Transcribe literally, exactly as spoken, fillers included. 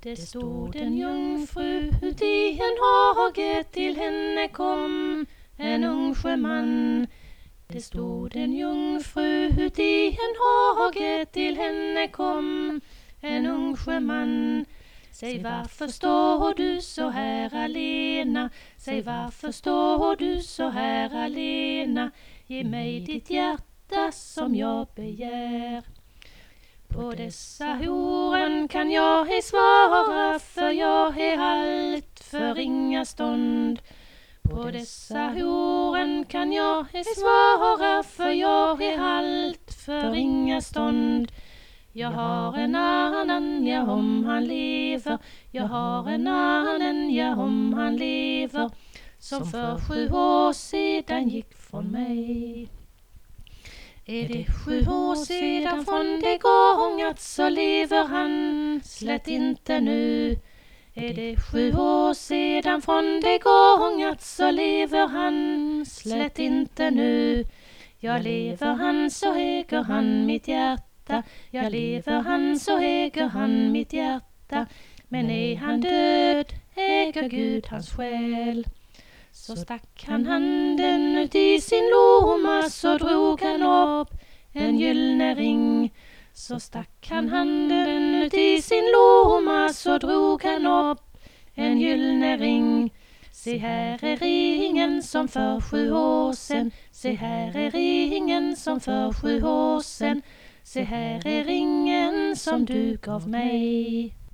Det stod en jungfru ut i en hage, till henne kom en ung sjöman. Det stod en jungfru ut i en hage, till henne kom en ung sjöman. Säg, varför står du så här alena? Säg, varför står du så här alena? Ge mig ditt hjärta som jag begär. På dessa orden kan jag ej svara, för jag är allt för ringa stånd. På dessa orden kan jag ej svara, för jag är allt för ringa stånd. Jag har en annan, ja, om han lever. Jag har en annan, ja, om han lever, som för sju år sedan gick från mig. Är det sju år sedan från det gångat, så lever han slätt inte nu. Är det sju år sedan från det gångat, så lever han slätt inte nu. Jag lever han, så äger han mitt hjärta. Jag lever han, så äger han mitt hjärta. Men är han död, äger Gud hans själ. Så stack han handen ut i sin lomma, så drog han upp en gyllene ring. Så stack han handen ut i sin lomma, så drog han upp en gyllene ring. Se, här är ringen som för sju år sen. Se, här är ringen som för sju år sen. Se, här är ringen som du gav mig.